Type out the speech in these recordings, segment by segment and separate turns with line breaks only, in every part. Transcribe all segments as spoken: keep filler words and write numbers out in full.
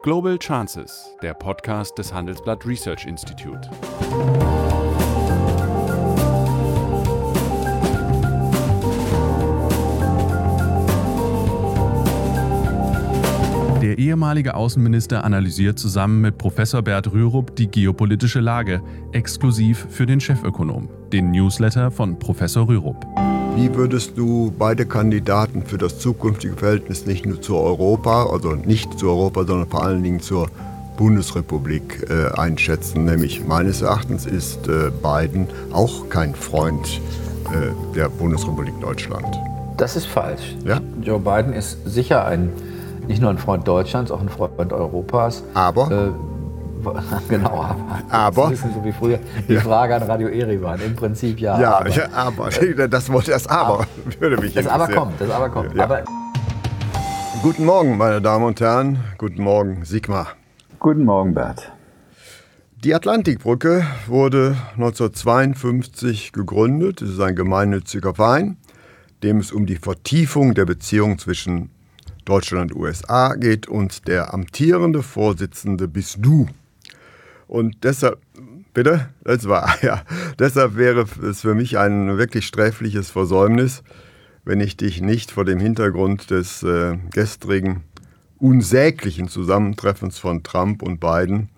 Global Chances, der Podcast des Handelsblatt Research Institute. Der ehemalige Außenminister analysiert zusammen mit Professor Bert Rürup die geopolitische Lage, exklusiv für den Chefökonom, den Newsletter von Professor Rürup.
Wie würdest du beide Kandidaten für das zukünftige Verhältnis nicht nur zu Europa, also nicht zu Europa, sondern vor allen Dingen zur Bundesrepublik äh, einschätzen? Nämlich meines Erachtens ist äh, Biden auch kein Freund äh, der Bundesrepublik Deutschland.
Das ist falsch.
Ja?
Joe Biden ist sicher ein, nicht nur ein Freund Deutschlands, auch ein Freund Europas.
Aber?
Äh, Genau, aber,
aber
das ist so wie früher die ja. Frage an Radio Erivan. Im Prinzip ja.
Ja,
aber,
ja, aber. Das Wort das Aber, aber würde mich
das
interessieren.
Aber kommt, das Aber kommt.
Ja.
Aber
Guten Morgen, meine Damen und Herren. Guten Morgen, Sigmar.
Guten Morgen, Bert.
Die Atlantikbrücke wurde neunzehnhundertzweiundfünfzig gegründet. Es ist ein gemeinnütziger Verein, dem es um die Vertiefung der Beziehung zwischen Deutschland und U S A geht, und der amtierende Vorsitzende bist du. Und deshalb, bitte, das war, ja, deshalb wäre es für mich ein wirklich sträfliches Versäumnis, wenn ich dich nicht vor dem Hintergrund des äh, gestrigen unsäglichen Zusammentreffens von Trump und Biden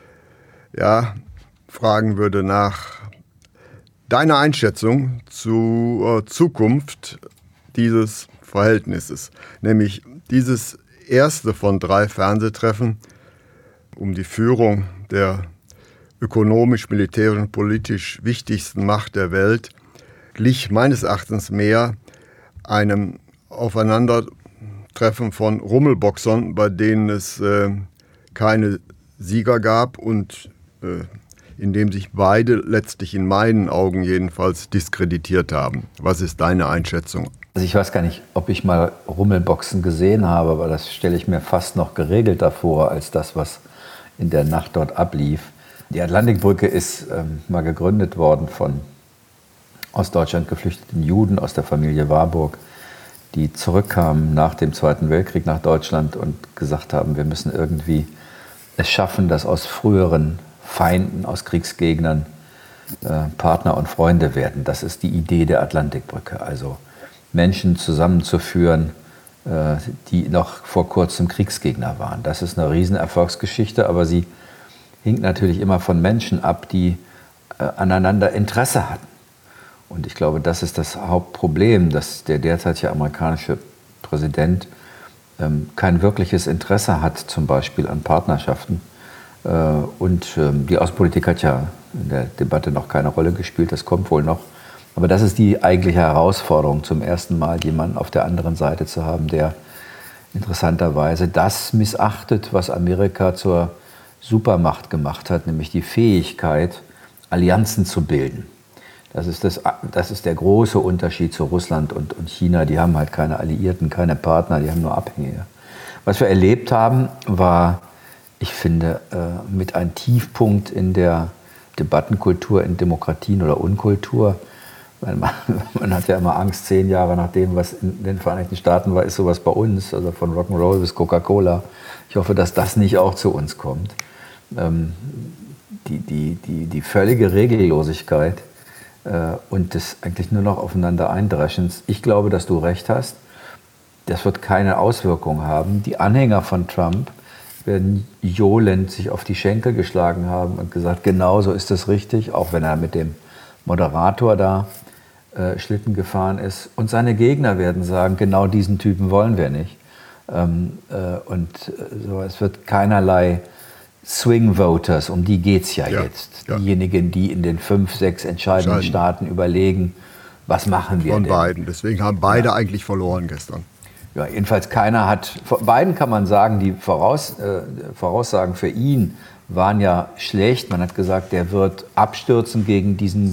ja, fragen würde nach deiner Einschätzung zur Zukunft dieses Verhältnisses, nämlich dieses erste von drei Fernsehtreffen um die Führung der ökonomisch, militärisch und politisch wichtigsten Macht der Welt glich meines Erachtens mehr einem Aufeinandertreffen von Rummelboxern, bei denen es äh, keine Sieger gab und äh, in dem sich beide letztlich in meinen Augen jedenfalls diskreditiert haben. Was ist deine Einschätzung?
Also ich weiß gar nicht, ob ich mal Rummelboxen gesehen habe, aber das stelle ich mir fast noch geregelter vor als das, was in der Nacht dort ablief. Die Atlantikbrücke ist ähm, mal gegründet worden von aus Deutschland geflüchteten Juden aus der Familie Warburg, die zurückkamen nach dem Zweiten Weltkrieg nach Deutschland und gesagt haben, wir müssen irgendwie es schaffen, dass aus früheren Feinden, aus Kriegsgegnern äh, Partner und Freunde werden. Das ist die Idee der Atlantikbrücke. Also Menschen zusammenzuführen, äh, die noch vor kurzem Kriegsgegner waren. Das ist eine Riesenerfolgsgeschichte, aber sie hinkt natürlich immer von Menschen ab, die äh, aneinander Interesse hatten. Und ich glaube, das ist das Hauptproblem, dass der derzeitige amerikanische Präsident ähm, kein wirkliches Interesse hat, zum Beispiel an Partnerschaften. Äh, und ähm, die Außenpolitik hat ja in der Debatte noch keine Rolle gespielt, das kommt wohl noch. Aber das ist die eigentliche Herausforderung, zum ersten Mal jemanden auf der anderen Seite zu haben, der interessanterweise das missachtet, was Amerika zur Supermacht gemacht hat, nämlich die Fähigkeit, Allianzen zu bilden. Das ist, das, das ist der große Unterschied zu Russland und, und China. Die haben halt keine Alliierten, keine Partner, die haben nur Abhängige. Was wir erlebt haben, war, ich finde, äh, mit einem Tiefpunkt in der Debattenkultur in Demokratien oder Unkultur. Man, man hat ja immer Angst, zehn Jahre nach dem, was in den Vereinigten Staaten war, ist sowas bei uns, also von Rock'n'Roll bis Coca-Cola. Ich hoffe, dass das nicht auch zu uns kommt. Ähm, die, die, die, die völlige Regellosigkeit äh, und das eigentlich nur noch aufeinander Eindreschens. Ich glaube, dass du recht hast. Das wird keine Auswirkung haben. Die Anhänger von Trump werden johlend sich auf die Schenkel geschlagen haben und gesagt, genau so ist das richtig, auch wenn er mit dem Moderator da äh, Schlitten gefahren ist. Und seine Gegner werden sagen, genau diesen Typen wollen wir nicht. Ähm, äh, und äh, so, es wird keinerlei Swing Voters, um die geht es ja, ja jetzt. Ja. Diejenigen, die in den fünf, sechs entscheidenden Staaten überlegen, was machen wir
Von
denn?
beiden. Deswegen haben beide
ja.
eigentlich verloren gestern.
Ja, jedenfalls keiner hat, von beiden kann man sagen, die Voraus, äh, Voraussagen für ihn waren ja schlecht. Man hat gesagt, der wird abstürzen gegen diesen,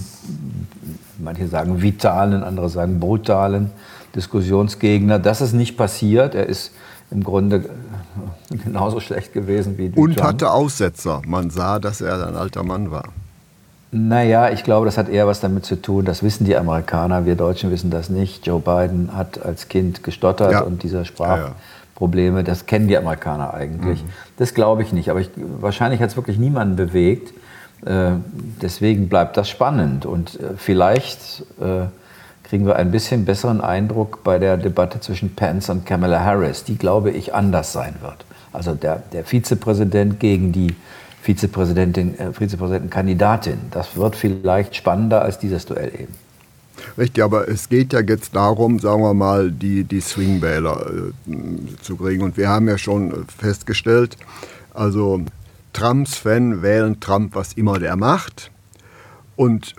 manche sagen vitalen, andere sagen brutalen Diskussionsgegner. Das ist nicht passiert. Er ist im Grunde genauso schlecht gewesen wie
Und
Trump.
hatte Aussetzer. Man sah, dass er ein alter Mann war.
Naja, ich glaube, das hat eher was damit zu tun, das wissen die Amerikaner, wir Deutschen wissen das nicht. Joe Biden hat als Kind gestottert
ja.
und dieser Sprach,
ja, ja.
Probleme, das kennen die Amerikaner eigentlich. Mhm. Das glaube ich nicht, aber ich, wahrscheinlich hat es wirklich niemanden bewegt. Äh, deswegen bleibt das spannend und äh, vielleicht äh, kriegen wir ein bisschen besseren Eindruck bei der Debatte zwischen Pence und Kamala Harris, die, glaube ich, anders sein wird. Also der, der Vizepräsident gegen die Vizepräsidentin, äh, Vizepräsidentenkandidatin. Das wird vielleicht spannender als dieses Duell eben.
Richtig, aber es geht ja jetzt darum, sagen wir mal, die, die Swing-Wähler äh, zu kriegen. Und wir haben ja schon festgestellt, also Trumps Fans wählen Trump, was immer der macht. Und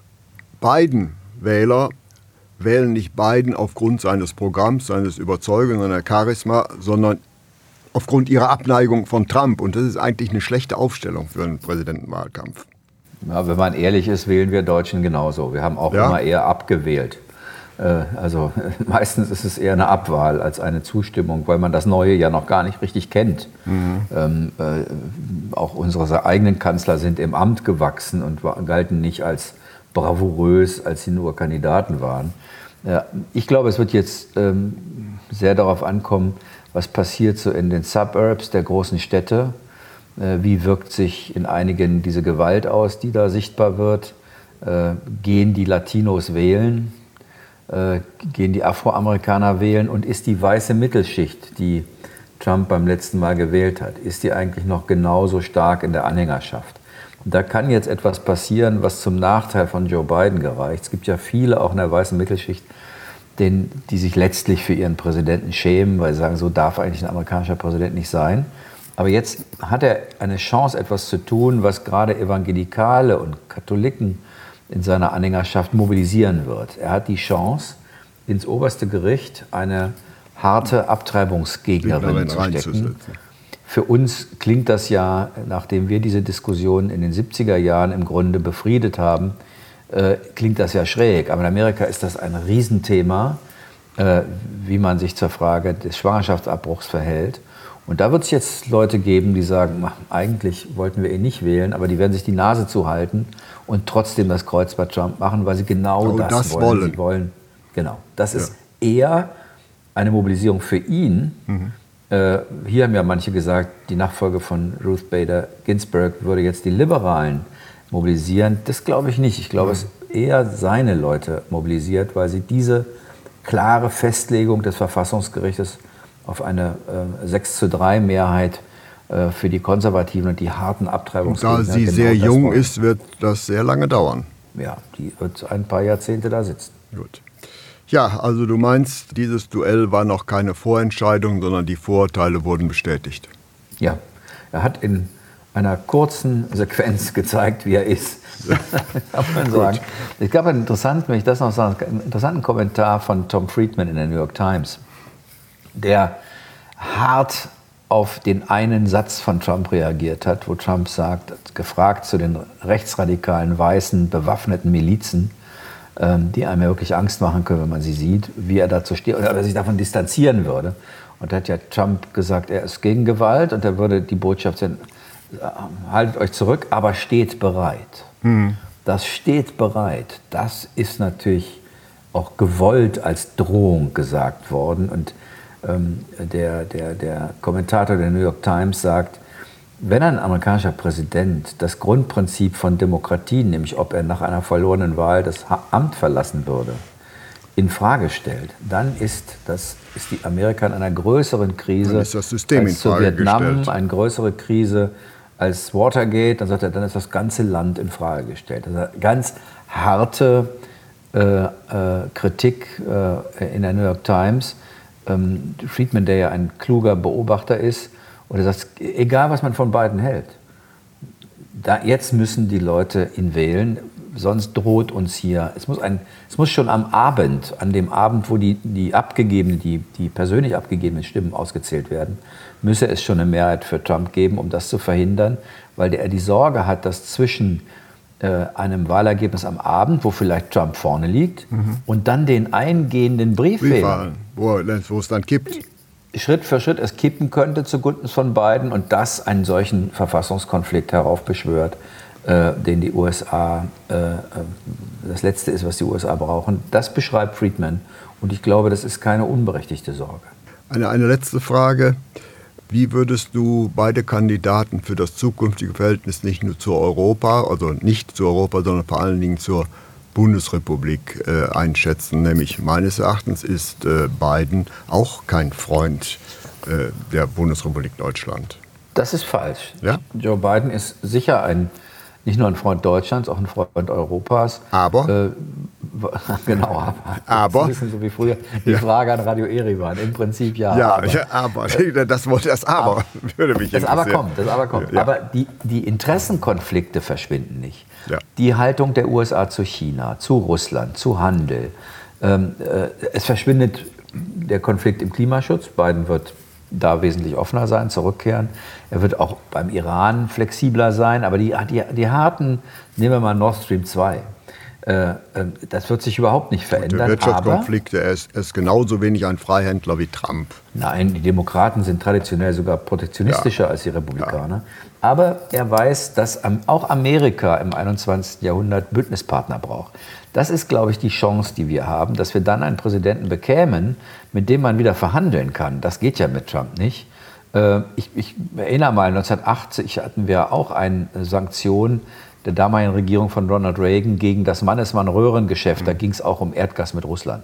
Biden-Wähler wählen nicht Biden aufgrund seines Programms, seines Überzeugens, seiner Charisma, sondern aufgrund ihrer Abneigung von Trump. Und das ist eigentlich eine schlechte Aufstellung für einen Präsidentenwahlkampf.
Ja, wenn man ehrlich ist, wählen wir Deutschen genauso. Wir haben auch ja. immer eher abgewählt. Äh, also meistens ist es eher eine Abwahl als eine Zustimmung, weil man das Neue ja noch gar nicht richtig kennt. Mhm. Ähm, äh, auch unsere eigenen Kanzler sind im Amt gewachsen und galten nicht als bravourös, als sie nur Kandidaten waren. Ja, ich glaube, es wird jetzt ähm, sehr darauf ankommen, was passiert so in den Suburbs der großen Städte. Wie wirkt sich in einigen diese Gewalt aus, die da sichtbar wird? Äh, gehen die Latinos wählen? Äh, gehen die Afroamerikaner wählen? Und ist die weiße Mittelschicht, die Trump beim letzten Mal gewählt hat, ist die eigentlich noch genauso stark in der Anhängerschaft? Und da kann jetzt etwas passieren, was zum Nachteil von Joe Biden gereicht. Es gibt ja viele auch in der weißen Mittelschicht, den, die sich letztlich für ihren Präsidenten schämen, weil sie sagen, so darf eigentlich ein amerikanischer Präsident nicht sein. Aber jetzt hat er eine Chance, etwas zu tun, was gerade Evangelikale und Katholiken in seiner Anhängerschaft mobilisieren wird. Er hat die Chance, ins oberste Gericht eine harte Abtreibungsgegnerin zu stecken. Für uns klingt das ja, nachdem wir diese Diskussion in den siebziger Jahren im Grunde befriedet haben, äh, klingt das ja schräg. Aber in Amerika ist das ein Riesenthema, äh, wie man sich zur Frage des Schwangerschaftsabbruchs verhält. Und da wird es jetzt Leute geben, die sagen, eigentlich wollten wir ihn nicht wählen, aber die werden sich die Nase zuhalten und trotzdem das Kreuz bei Trump machen, weil sie genau
oh,
das,
das
wollen.
wollen.
Sie wollen. Genau. Das
ja.
ist eher eine Mobilisierung für ihn. Mhm. Äh, hier haben ja manche gesagt, die Nachfolge von Ruth Bader Ginsburg würde jetzt die Liberalen mobilisieren. Das glaube ich nicht. Ich glaube, mhm. es eher seine Leute mobilisiert, weil sie diese klare Festlegung des Verfassungsgerichtes auf eine äh, sechs zu drei Mehrheit äh, für die Konservativen und die harten Abtreibungsgegner.
Da sie
genau
sehr jung
wollen.
ist, wird das sehr lange dauern.
Ja, die wird ein paar Jahrzehnte da sitzen.
Gut. Ja, also du meinst, dieses Duell war noch keine Vorentscheidung, sondern die Vorurteile wurden bestätigt.
Ja, er hat in einer kurzen Sequenz gezeigt, wie er ist. Kann man sagen. Es gab einen interessanten, wenn ich das noch sage, einen interessanten Kommentar von Tom Friedman in der New York Times, der hart auf den einen Satz von Trump reagiert hat, wo Trump sagt, gefragt zu den rechtsradikalen, weißen, bewaffneten Milizen, ähm, die einem ja wirklich Angst machen können, wenn man sie sieht, wie er dazu steht, oder ob er sich davon distanzieren würde. Und da hat ja Trump gesagt, er ist gegen Gewalt und er würde die Botschaft sein, haltet euch zurück, aber steht bereit. Mhm. Das steht bereit, das ist natürlich auch gewollt als Drohung gesagt worden. Und ähm, der, der, der Kommentator der New York Times sagt, wenn ein amerikanischer Präsident das Grundprinzip von Demokratie, nämlich ob er nach einer verlorenen Wahl das Amt verlassen würde, in Frage stellt, dann ist, das, ist die Amerika in einer größeren Krise
dann ist das System
als
in Frage
zu Vietnam,
gestellt.
eine größere Krise als Watergate. Dann sagt er, dann ist das ganze Land in Frage gestellt. Also ganz harte äh, äh, Kritik äh, in der New York Times. Ähm, Friedman, der ja ein kluger Beobachter ist, und er sagt, egal was man von beiden hält, da, jetzt müssen die Leute ihn wählen, sonst droht uns hier, es muss, ein, es muss schon am Abend, an dem Abend, wo die, die abgegebenen, die, die persönlich abgegebenen Stimmen ausgezählt werden, müsse es schon eine Mehrheit für Trump geben, um das zu verhindern, weil er die Sorge hat, dass zwischen äh, einem Wahlergebnis am Abend, wo vielleicht Trump vorne liegt, mhm. und dann den eingehenden Briefwählern,
wo, wo es dann kippt,
Schritt für Schritt es kippen könnte zugunsten von Biden und das einen solchen Verfassungskonflikt heraufbeschwört, äh, den die U S A, äh, das Letzte ist, was die U S A brauchen. Das beschreibt Friedman und ich glaube, das ist keine unberechtigte Sorge.
Eine, eine letzte Frage. Wie würdest du beide Kandidaten für das zukünftige Verhältnis nicht nur zu Europa, also nicht zu Europa, sondern vor allen Dingen zur Bundesrepublik äh, einschätzen? Nämlich meines Erachtens ist äh, Biden auch kein Freund äh, der Bundesrepublik Deutschland.
Das ist falsch.
Ja?
Joe Biden ist sicher ein, nicht nur ein Freund Deutschlands, auch ein Freund Europas.
Aber?
Äh, genau, aber.
Aber?
Das ist ein bisschen so wie früher die
Ja.
Frage an Radio Erivan. Im Prinzip ja.
Ja,
aber.
ja, aber das, das Aber
aber
würde mich
das
interessieren.
Aber kommt, das Aber kommt.
Ja.
Aber die, die Interessenkonflikte verschwinden nicht.
Ja.
Die Haltung der U S A zu China, zu Russland, zu Handel. Ähm, äh, es verschwindet der Konflikt im Klimaschutz. Biden wird da wesentlich offener sein, zurückkehren. Er wird auch beim Iran flexibler sein. Aber die, die, die harten, nehmen wir mal Nord Stream zwei, äh, das wird sich überhaupt nicht verändern.
Der Wirtschaftskonflikt, er ist, er ist genauso wenig ein Freihändler wie Trump.
Nein, die Demokraten sind traditionell sogar protektionistischer ja. als die Republikaner. Ja. Aber er weiß, dass auch Amerika im einundzwanzigsten Jahrhundert Bündnispartner braucht. Das ist, glaube ich, die Chance, die wir haben, dass wir dann einen Präsidenten bekämen, mit dem man wieder verhandeln kann. Das geht ja mit Trump nicht. Ich, ich erinnere mal, neunzehnhundertachtzig hatten wir auch eine Sanktion der damaligen Regierung von Ronald Reagan gegen das Mannesmann-Röhrengeschäft. Da ging es auch um Erdgas mit Russland.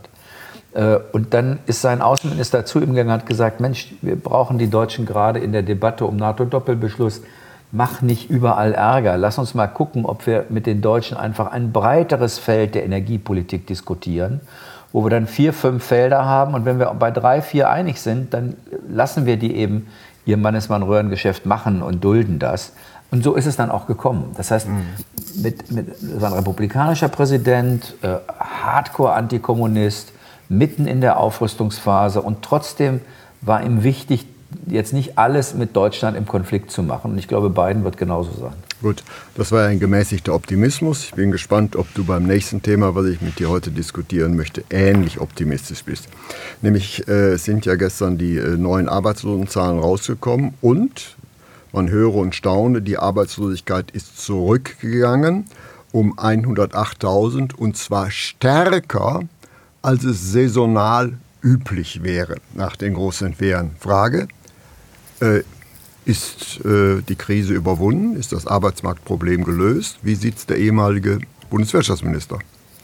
Und dann ist sein Außenminister zu ihm gegangen und hat gesagt, Mensch, wir brauchen die Deutschen gerade in der Debatte um NATO-Doppelbeschluss. Mach nicht überall Ärger. Lass uns mal gucken, ob wir mit den Deutschen einfach ein breiteres Feld der Energiepolitik diskutieren, wo wir dann vier, fünf Felder haben. Und wenn wir bei drei, vier einig sind, dann lassen wir die eben ihr Mannesmann-Röhrengeschäft machen und dulden das. Und so ist es dann auch gekommen. Das heißt, mhm. mit, mit so ein republikanischer Präsident, äh, Hardcore-Antikommunist, mitten in der Aufrüstungsphase, und trotzdem war ihm wichtig, jetzt nicht alles mit Deutschland im Konflikt zu machen. Und ich glaube, Biden wird genauso sein.
Gut, das war ein gemäßigter Optimismus. Ich bin gespannt, ob du beim nächsten Thema, was ich mit dir heute diskutieren möchte, ähnlich optimistisch bist. Nämlich äh, sind ja gestern die äh, neuen Arbeitslosenzahlen rausgekommen und man höre und staune, die Arbeitslosigkeit ist zurückgegangen um hundertachttausend, und zwar stärker, als es saisonal üblich wäre, nach den großen Fähren. Frage, äh, ist äh, die Krise überwunden? Ist das Arbeitsmarktproblem gelöst? Wie sieht es der ehemalige Bundeswirtschaftsminister?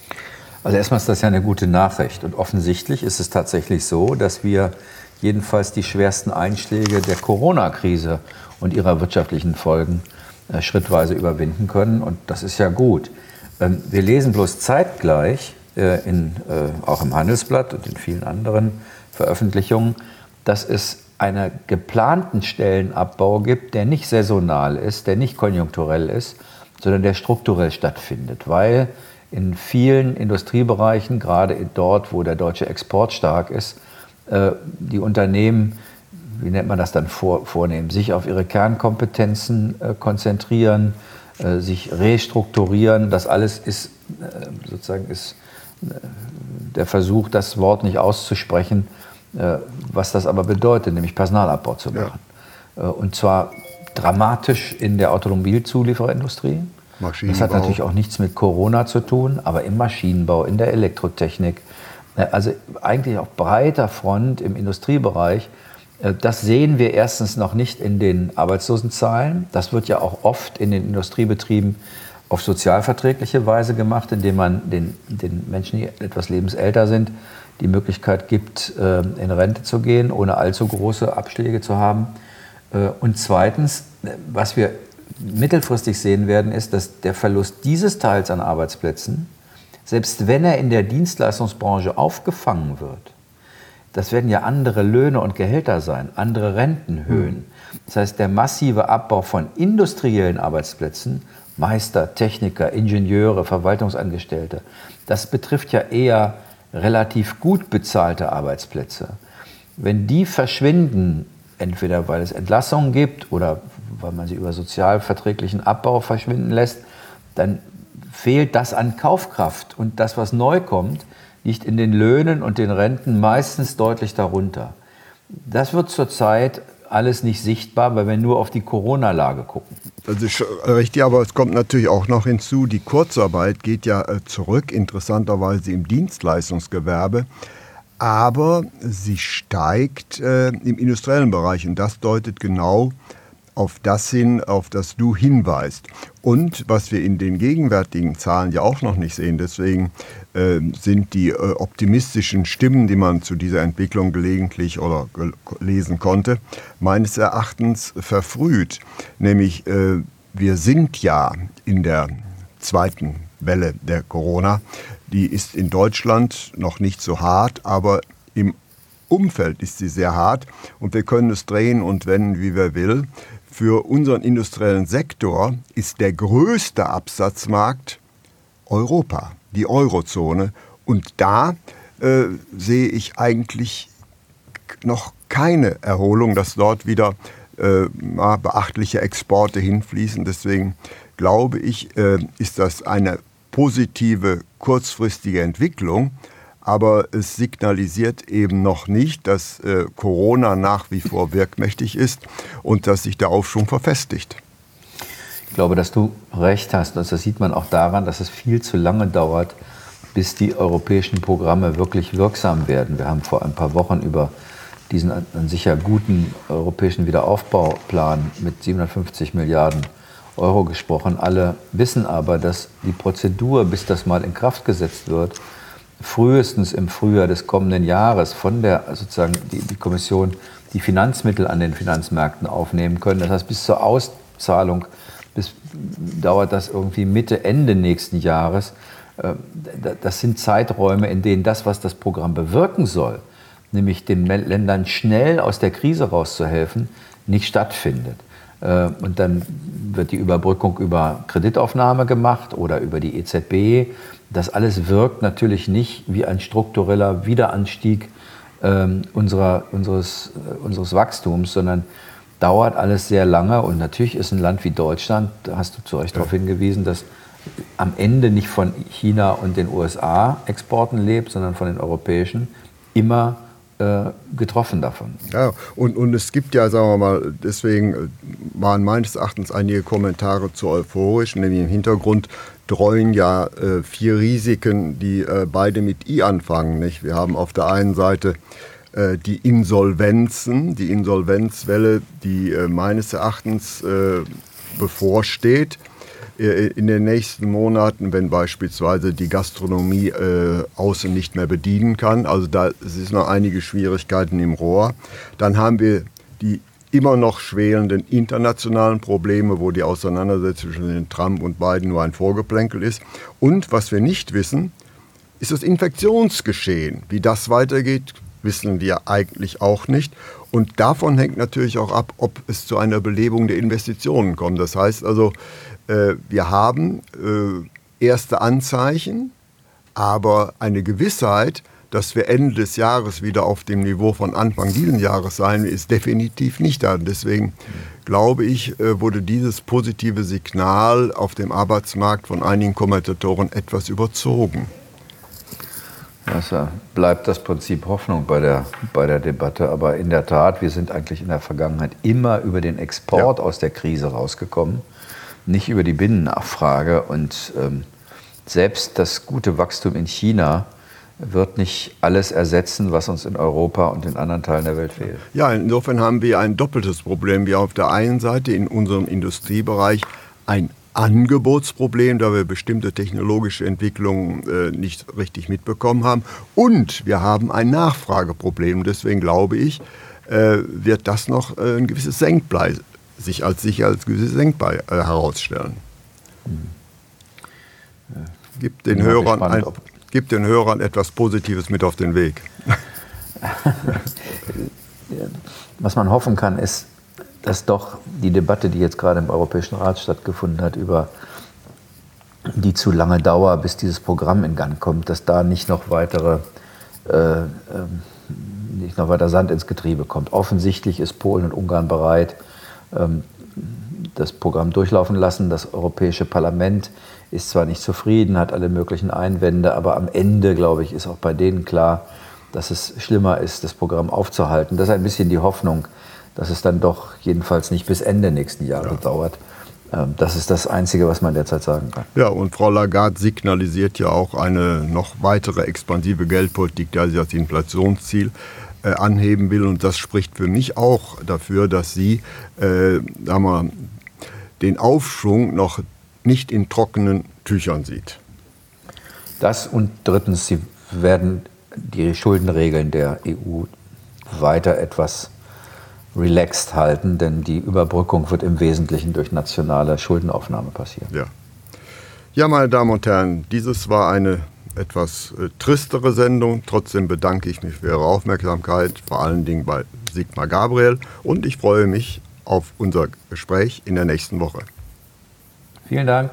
Also erstmal ist das ja eine gute Nachricht. Und offensichtlich ist es tatsächlich so, dass wir jedenfalls die schwersten Einschläge der Corona-Krise und ihrer wirtschaftlichen Folgen äh, schrittweise überwinden können. Und das ist ja gut. Ähm, wir lesen bloß zeitgleich, äh, in, äh, auch im Handelsblatt und in vielen anderen Veröffentlichungen, dass es einen geplanten Stellenabbau gibt, der nicht saisonal ist, der nicht konjunkturell ist, sondern der strukturell stattfindet. Weil in vielen Industriebereichen, gerade dort, wo der deutsche Export stark ist, äh, die Unternehmen, wie nennt man das dann vor, vornehmen, sich auf ihre Kernkompetenzen äh, konzentrieren, äh, sich restrukturieren. Das alles ist äh, sozusagen ist, äh, der Versuch, das Wort nicht auszusprechen, äh, was das aber bedeutet, nämlich Personalabbau zu machen. Ja. Äh, und zwar dramatisch in der Automobilzulieferindustrie. Das hat natürlich auch nichts mit Corona zu tun, aber im Maschinenbau, in der Elektrotechnik, äh, also eigentlich auf breiter Front im Industriebereich. Das sehen wir erstens noch nicht in den Arbeitslosenzahlen. Das wird ja auch oft in den Industriebetrieben auf sozialverträgliche Weise gemacht, indem man den, den Menschen, die etwas lebensälter sind, die Möglichkeit gibt, in Rente zu gehen, ohne allzu große Abschläge zu haben. Und zweitens, was wir mittelfristig sehen werden, ist, dass der Verlust dieses Teils an Arbeitsplätzen, selbst wenn er in der Dienstleistungsbranche aufgefangen wird, das werden ja andere Löhne und Gehälter sein, andere Rentenhöhen. Das heißt, der massive Abbau von industriellen Arbeitsplätzen, Meister, Techniker, Ingenieure, Verwaltungsangestellte, das betrifft ja eher relativ gut bezahlte Arbeitsplätze. Wenn die verschwinden, entweder weil es Entlassungen gibt oder weil man sie über sozialverträglichen Abbau verschwinden lässt, dann fehlt das an Kaufkraft. Und das, was neu kommt, liegt in den Löhnen und den Renten meistens deutlich darunter. Das wird zurzeit alles nicht sichtbar, weil wir nur auf die Corona-Lage gucken.
Das ist richtig, aber es kommt natürlich auch noch hinzu, die Kurzarbeit geht ja zurück, interessanterweise im Dienstleistungsgewerbe. aber sie steigt äh, im industriellen Bereich und das deutet genau auf das hin, auf das du hinweist. Und was wir in den gegenwärtigen Zahlen ja auch noch nicht sehen, deswegen äh, sind die äh, optimistischen Stimmen, die man zu dieser Entwicklung gelegentlich oder ge- lesen konnte, meines Erachtens verfrüht. Nämlich äh, wir sind ja in der zweiten Welle der Corona. Die ist in Deutschland noch nicht so hart, aber im Umfeld ist sie sehr hart und wir können es drehen und wenden, wie wir will. Für unseren industriellen Sektor ist der größte Absatzmarkt Europa, die Eurozone. Und da äh, sehe ich eigentlich noch keine Erholung, dass dort wieder äh, beachtliche Exporte hinfließen. Deswegen glaube ich, äh, ist das eine positive, kurzfristige Entwicklung. Aber es signalisiert eben noch nicht, dass äh, Corona nach wie vor wirkmächtig ist und dass sich der Aufschwung verfestigt.
Ich glaube, dass du recht hast. Und das sieht man auch daran, dass es viel zu lange dauert, bis die europäischen Programme wirklich wirksam werden. Wir haben vor ein paar Wochen über diesen an sicher guten europäischen Wiederaufbauplan mit siebenhundertfünfzig Milliarden Euro gesprochen. Alle wissen aber, dass die Prozedur, bis das mal in Kraft gesetzt wird, frühestens im Frühjahr des kommenden Jahres von der sozusagen die, die Kommission die Finanzmittel an den Finanzmärkten aufnehmen können. Das heißt, bis zur Auszahlung bis, dauert das irgendwie Mitte, Ende nächsten Jahres. Das sind Zeiträume, in denen das, was das Programm bewirken soll, nämlich den Ländern schnell aus der Krise rauszuhelfen, nicht stattfindet. Und dann wird die Überbrückung über Kreditaufnahme gemacht oder über die E Z B. Das alles wirkt natürlich nicht wie ein struktureller Wiederanstieg ähm, unserer, unseres, äh, unseres Wachstums, sondern dauert alles sehr lange. Und natürlich ist ein Land wie Deutschland, da hast du zu Recht darauf hingewiesen, dass am Ende nicht von China und den U S A-Exporten lebt, sondern von den europäischen, immer äh, getroffen davon.
Ja, und, und es gibt ja, sagen wir mal, deswegen waren meines Erachtens einige Kommentare zu euphorisch, nämlich im Hintergrund dreuen ja äh, vier Risiken, die äh, beide mit I anfangen. Nicht? Wir haben auf der einen Seite äh, die Insolvenzen, die Insolvenzwelle, die äh, meines Erachtens äh, bevorsteht äh, in den nächsten Monaten, wenn beispielsweise die Gastronomie äh, außen nicht mehr bedienen kann. Also da sind noch einige Schwierigkeiten im Rohr. Dann haben wir die immer noch schwelenden internationalen Probleme, wo die Auseinandersetzung zwischen Trump und Biden nur ein Vorgeplänkel ist. Und was wir nicht wissen, ist das Infektionsgeschehen. Wie das weitergeht, wissen wir eigentlich auch nicht. Und davon hängt natürlich auch ab, ob es zu einer Belebung der Investitionen kommt. Das heißt also, äh, wir haben äh, erste Anzeichen, aber eine Gewissheit, dass wir Ende des Jahres wieder auf dem Niveau von Anfang dieses Jahres sein, ist definitiv nicht da. Deswegen glaube ich, wurde dieses positive Signal auf dem Arbeitsmarkt von einigen Kommentatoren etwas überzogen.
Also bleibt das Prinzip Hoffnung bei der, bei der Debatte. Aber in der Tat, wir sind eigentlich in der Vergangenheit immer über den Export ja. aus der Krise rausgekommen, nicht über die Binnennachfrage. Und ähm, selbst das gute Wachstum in China wird nicht alles ersetzen, was uns in Europa und in anderen Teilen der Welt fehlt.
Ja, insofern haben wir ein doppeltes Problem. Wir haben auf der einen Seite in unserem Industriebereich ein Angebotsproblem, da wir bestimmte technologische Entwicklungen äh, nicht richtig mitbekommen haben. Und wir haben ein Nachfrageproblem. Deswegen glaube ich, äh, wird das noch äh, ein gewisses Senkblei, sich als sicher als gewisses Senkblei äh, herausstellen. Hm. Ja. Gibt den Hörern gespannt, ein... Gibt den Hörern etwas Positives mit auf den Weg.
Was man hoffen kann, ist, dass doch die Debatte, die jetzt gerade im Europäischen Rat stattgefunden hat, über die zu lange Dauer, bis dieses Programm in Gang kommt, dass da nicht noch weitere, äh, nicht noch weiter Sand ins Getriebe kommt. Offensichtlich ist Polen und Ungarn bereit, ähm, das Programm durchlaufen lassen. Das Europäische Parlament ist zwar nicht zufrieden, hat alle möglichen Einwände, aber am Ende, glaube ich, ist auch bei denen klar, dass es schlimmer ist, das Programm aufzuhalten. Das ist ein bisschen die Hoffnung, dass es dann doch jedenfalls nicht bis Ende nächsten Jahres ja. dauert. Das ist das Einzige, was man derzeit sagen kann.
Ja, und Frau Lagarde signalisiert ja auch eine noch weitere expansive Geldpolitik, die sie als Inflationsziel äh, anheben will. Und das spricht für mich auch dafür, dass sie äh, sagen wir, den Aufschwung noch nicht in trockenen Tüchern sieht.
Das und drittens, sie werden die Schuldenregeln der E U weiter etwas relaxed halten, denn die Überbrückung wird im Wesentlichen durch nationale Schuldenaufnahme passieren.
Ja, ja, meine Damen und Herren, dieses war eine etwas äh, tristere Sendung. Trotzdem bedanke ich mich für Ihre Aufmerksamkeit, vor allen Dingen bei Sigmar Gabriel. Und ich freue mich auf unser Gespräch in der nächsten Woche.
Vielen Dank.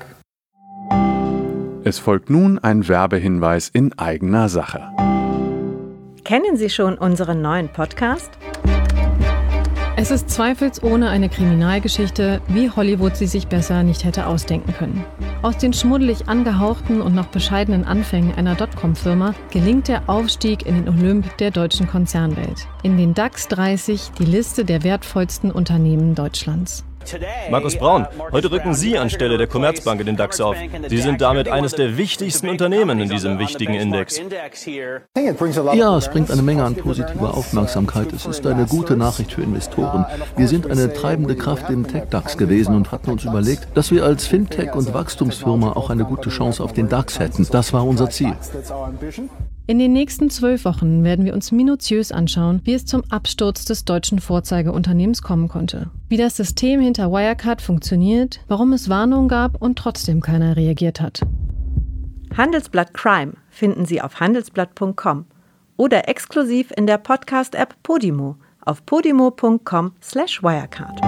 Es folgt nun ein Werbehinweis in eigener Sache.
Kennen Sie schon unseren neuen Podcast?
Es ist zweifelsohne eine Kriminalgeschichte, wie Hollywood sie sich besser nicht hätte ausdenken können. Aus den schmuddelig angehauchten und noch bescheidenen Anfängen einer Dotcom-Firma gelingt der Aufstieg in den Olymp der deutschen Konzernwelt. In den DAX dreißig die Liste der wertvollsten Unternehmen Deutschlands.
Markus Braun, heute rücken Sie anstelle der Commerzbank in den DAX auf. Sie sind damit eines der wichtigsten Unternehmen in diesem wichtigen Index.
Ja, es bringt eine Menge an positiver Aufmerksamkeit. Es ist eine gute Nachricht für Investoren. Wir sind eine treibende Kraft im Tech-DAX gewesen und hatten uns überlegt, dass wir als Fintech- und Wachstumsfirma auch eine gute Chance auf den DAX hätten. Das war unser Ziel.
In den nächsten zwölf Wochen werden wir uns minutiös anschauen, wie es zum Absturz des deutschen Vorzeigeunternehmens kommen konnte. Wie das System hinter Wirecard funktioniert, warum es Warnungen gab und trotzdem keiner reagiert hat.
Handelsblatt Crime finden Sie auf handelsblatt punkt com oder exklusiv in der Podcast-App Podimo auf podimo punkt com slash wirecard.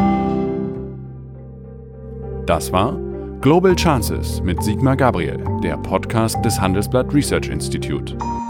Das war Global Chances mit Sigmar Gabriel, der Podcast des Handelsblatt Research Institute.